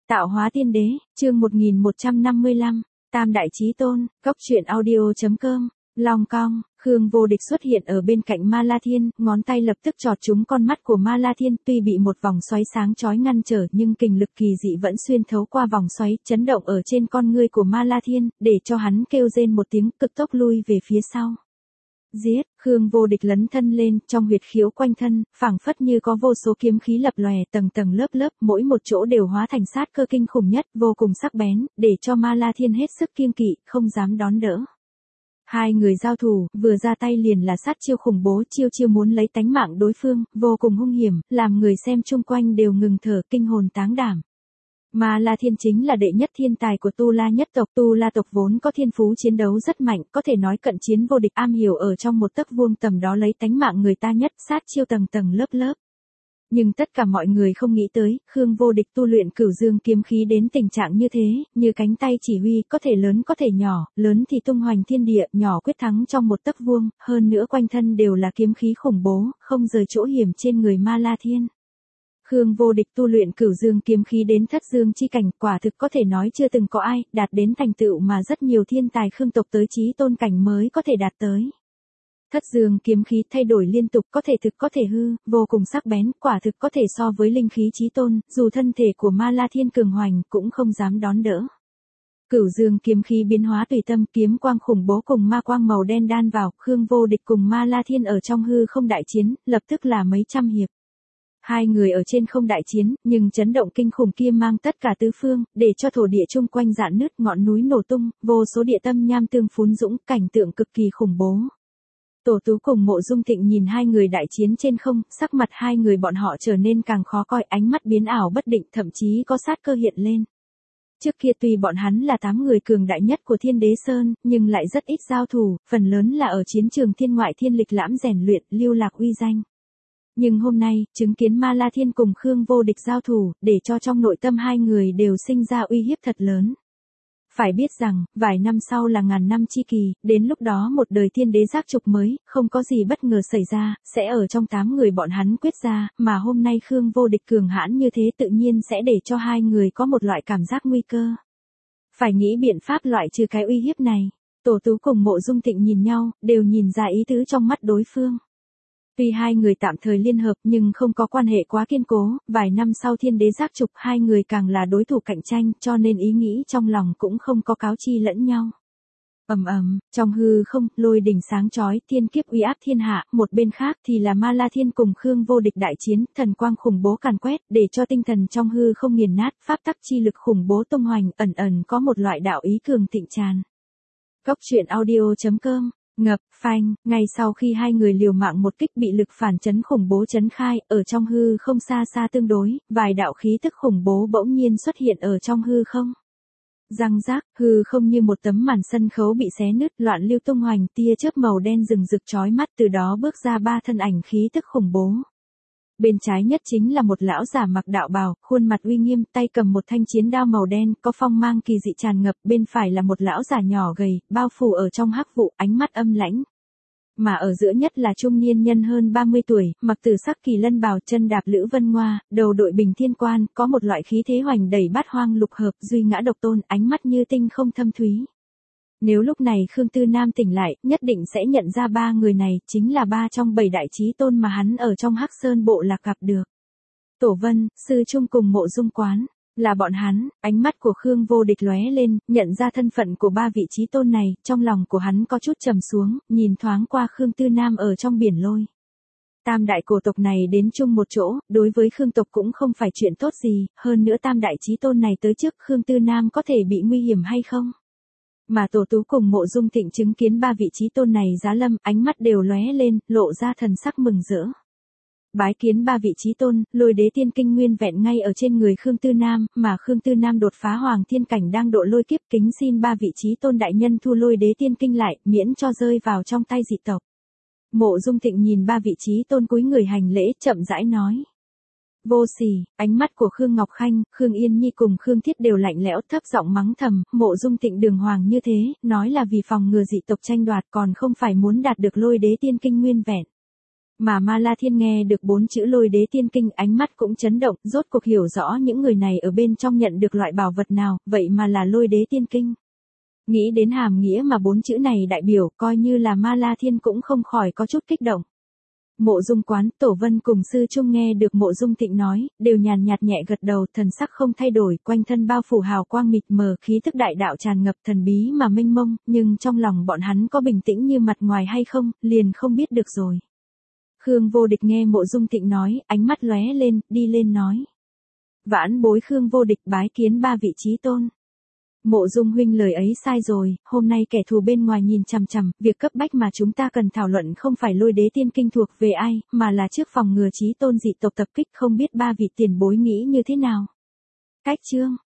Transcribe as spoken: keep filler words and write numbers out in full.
Tạo hóa tiên đế, chương một nghìn một trăm năm mươi lăm, Tam đại chí tôn, góc truyện audio chấm com, Long Cong, Khương Vô Địch xuất hiện ở bên cạnh Ma La Thiên, ngón tay lập tức chọt trúng con mắt của Ma La Thiên, tuy bị một vòng xoáy sáng chói ngăn trở nhưng kình lực kỳ dị vẫn xuyên thấu qua vòng xoáy, chấn động ở trên con ngươi của Ma La Thiên, để cho hắn kêu rên một tiếng, cực tốc lui về phía sau. Giết, Khương Vô Địch lấn thân lên, trong huyệt khiếu quanh thân, phảng phất như có vô số kiếm khí lập lòe tầng tầng lớp lớp, mỗi một chỗ đều hóa thành sát cơ kinh khủng nhất, vô cùng sắc bén, để cho Ma La Thiên hết sức kiêng kỵ, không dám đón đỡ. Hai người giao thủ, vừa ra tay liền là sát chiêu khủng bố, chiêu chiêu muốn lấy tánh mạng đối phương, vô cùng hung hiểm, làm người xem chung quanh đều ngừng thở, kinh hồn táng đảm. Ma La Thiên chính là đệ nhất thiên tài của Tu La nhất tộc, Tu La tộc vốn có thiên phú chiến đấu rất mạnh, có thể nói cận chiến vô địch, am hiểu ở trong một tấc vuông tầm đó lấy tánh mạng người ta nhất, sát chiêu tầng tầng lớp lớp. Nhưng tất cả mọi người không nghĩ tới, Khương Vô Địch tu luyện Cửu Dương kiếm khí đến tình trạng như thế, như cánh tay chỉ huy, có thể lớn có thể nhỏ, lớn thì tung hoành thiên địa, nhỏ quyết thắng trong một tấc vuông, hơn nữa quanh thân đều là kiếm khí khủng bố, không rời chỗ hiểm trên người Ma La Thiên. Khương Vô Địch tu luyện Cửu Dương kiếm khí đến thất dương chi cảnh, quả thực có thể nói chưa từng có ai đạt đến thành tựu mà rất nhiều thiên tài Khương tộc tới chí tôn cảnh mới có thể đạt tới. Thất dương kiếm khí thay đổi liên tục, có thể thực có thể hư, vô cùng sắc bén, quả thực có thể so với linh khí chí tôn, dù thân thể của Ma La Thiên cường hoành cũng không dám đón đỡ. Cửu Dương kiếm khí biến hóa tùy tâm, kiếm quang khủng bố cùng ma quang màu đen đan vào, Khương Vô Địch cùng Ma La Thiên ở trong hư không đại chiến, lập tức là mấy trăm hiệp. Hai người ở trên không đại chiến, nhưng chấn động kinh khủng kia mang tất cả tứ phương, để cho thổ địa chung quanh rạn nứt, ngọn núi nổ tung, vô số địa tâm nham tương phún dũng, cảnh tượng cực kỳ khủng bố. Tổ Tú cùng Mộ Dung Thịnh nhìn hai người đại chiến trên không, sắc mặt hai người bọn họ trở nên càng khó coi, ánh mắt biến ảo bất định, thậm chí có sát cơ hiện lên. Trước kia tuy bọn hắn là tám người cường đại nhất của Thiên Đế Sơn, nhưng lại rất ít giao thủ, phần lớn là ở chiến trường thiên ngoại thiên lịch lãm rèn luyện, lưu lạc uy danh. Nhưng hôm nay, chứng kiến Ma La Thiên cùng Khương Vô Địch giao thủ, để cho trong nội tâm hai người đều sinh ra uy hiếp thật lớn. Phải biết rằng, vài năm sau là ngàn năm chi kỳ, đến lúc đó một đời thiên đế giác trục mới, không có gì bất ngờ xảy ra, sẽ ở trong tám người bọn hắn quyết ra, mà hôm nay Khương Vô Địch cường hãn như thế tự nhiên sẽ để cho hai người có một loại cảm giác nguy cơ. Phải nghĩ biện pháp loại trừ cái uy hiếp này. Tổ Tú cùng Mộ Dung Thịnh nhìn nhau, đều nhìn ra ý tứ trong mắt đối phương. Tuy hai người tạm thời liên hợp nhưng không có quan hệ quá kiên cố, vài năm sau thiên đế giác trục hai người càng là đối thủ cạnh tranh, cho nên ý nghĩ trong lòng cũng không có cáo chi lẫn nhau. Ầm ầm, trong hư không, lôi đỉnh sáng chói, thiên kiếp uy áp thiên hạ, một bên khác thì là Ma La Thiên cùng Khương Vô Địch đại chiến, thần quang khủng bố càn quét, để cho tinh thần trong hư không nghiền nát, pháp tắc chi lực khủng bố tung hoành, ẩn ẩn có một loại đạo ý cường thịnh tràn. Góc truyện audio chấm com. Ngập, phanh, ngay sau khi hai người liều mạng một kích bị lực phản chấn khủng bố chấn khai, ở trong hư không xa xa tương đối, vài đạo khí tức khủng bố bỗng nhiên xuất hiện ở trong hư không. Răng rác, hư không như một tấm màn sân khấu bị xé nứt, loạn lưu tung hoành, tia chớp màu đen rừng rực chói mắt, từ đó bước ra ba thân ảnh khí tức khủng bố. Bên trái nhất chính là một lão giả mặc đạo bào, khuôn mặt uy nghiêm, tay cầm một thanh chiến đao màu đen, có phong mang kỳ dị tràn ngập, bên phải là một lão giả nhỏ gầy, bao phủ ở trong hắc vụ, ánh mắt âm lãnh. Mà ở giữa nhất là trung niên nhân hơn ba mươi tuổi, mặc tử sắc kỳ lân bào, chân đạp lữ vân ngoa, đầu đội bình thiên quan, có một loại khí thế hoành đẩy bát hoang lục hợp, duy ngã độc tôn, ánh mắt như tinh không thâm thúy. Nếu lúc này Khương Tư Nam tỉnh lại, nhất định sẽ nhận ra ba người này, chính là ba trong bảy đại chí tôn mà hắn ở trong Hắc Sơn bộ lạc gặp được. Tổ Vân, Sư Trung cùng Mộ Dung Quán, là bọn hắn, ánh mắt của Khương Vô Địch lóe lên, nhận ra thân phận của ba vị chí tôn này, trong lòng của hắn có chút trầm xuống, nhìn thoáng qua Khương Tư Nam ở trong biển lôi. Tam đại cổ tộc này đến chung một chỗ, đối với Khương tộc cũng không phải chuyện tốt gì, hơn nữa tam đại chí tôn này tới trước Khương Tư Nam có thể bị nguy hiểm hay không? Mà Tổ Tú cùng Mộ Dung Thịnh chứng kiến ba vị chí tôn này giá lâm, ánh mắt đều lóe lên, lộ ra thần sắc mừng rỡ. Bái kiến ba vị chí tôn, lôi đế tiên kinh nguyên vẹn ngay ở trên người Khương Tư Nam, mà Khương Tư Nam đột phá hoàng thiên cảnh đang độ lôi kiếp, kính xin ba vị chí tôn đại nhân thu lôi đế tiên kinh lại, miễn cho rơi vào trong tay dị tộc. Mộ Dung Thịnh nhìn ba vị chí tôn cúi người hành lễ, chậm rãi nói. Vô sỉ, ánh mắt của Khương Ngọc Khanh, Khương Yên Nhi cùng Khương Thiết đều lạnh lẽo, thấp giọng mắng thầm, Mộ Dung Thịnh đường hoàng như thế, nói là vì phòng ngừa dị tộc tranh đoạt, còn không phải muốn đạt được lôi đế tiên kinh nguyên vẹn. Mà Ma La Thiên nghe được bốn chữ lôi đế tiên kinh, ánh mắt cũng chấn động, rốt cuộc hiểu rõ những người này ở bên trong nhận được loại bảo vật nào, vậy mà là lôi đế tiên kinh. Nghĩ đến hàm nghĩa mà bốn chữ này đại biểu, coi như là Ma La Thiên cũng không khỏi có chút kích động. Mộ Dung Quán, Tổ Vân cùng Sư Trung nghe được Mộ Dung Thịnh nói, đều nhàn nhạt nhẹ gật đầu, thần sắc không thay đổi, quanh thân bao phủ hào quang mịt mờ, khí thức đại đạo tràn ngập thần bí mà mênh mông, nhưng trong lòng bọn hắn có bình tĩnh như mặt ngoài hay không, liền không biết được rồi. Khương Vô Địch nghe Mộ Dung Thịnh nói, ánh mắt lóe lên, đi lên nói. Vãn bối Khương Vô Địch bái kiến ba vị chí tôn. Mộ Dung huynh lời ấy sai rồi, hôm nay kẻ thù bên ngoài nhìn chằm chằm, việc cấp bách mà chúng ta cần thảo luận không phải lôi đế tiên kinh thuộc về ai, mà là trước phòng ngừa chí tôn dị tộc tập kích, không biết ba vị tiền bối nghĩ như thế nào. Cách chương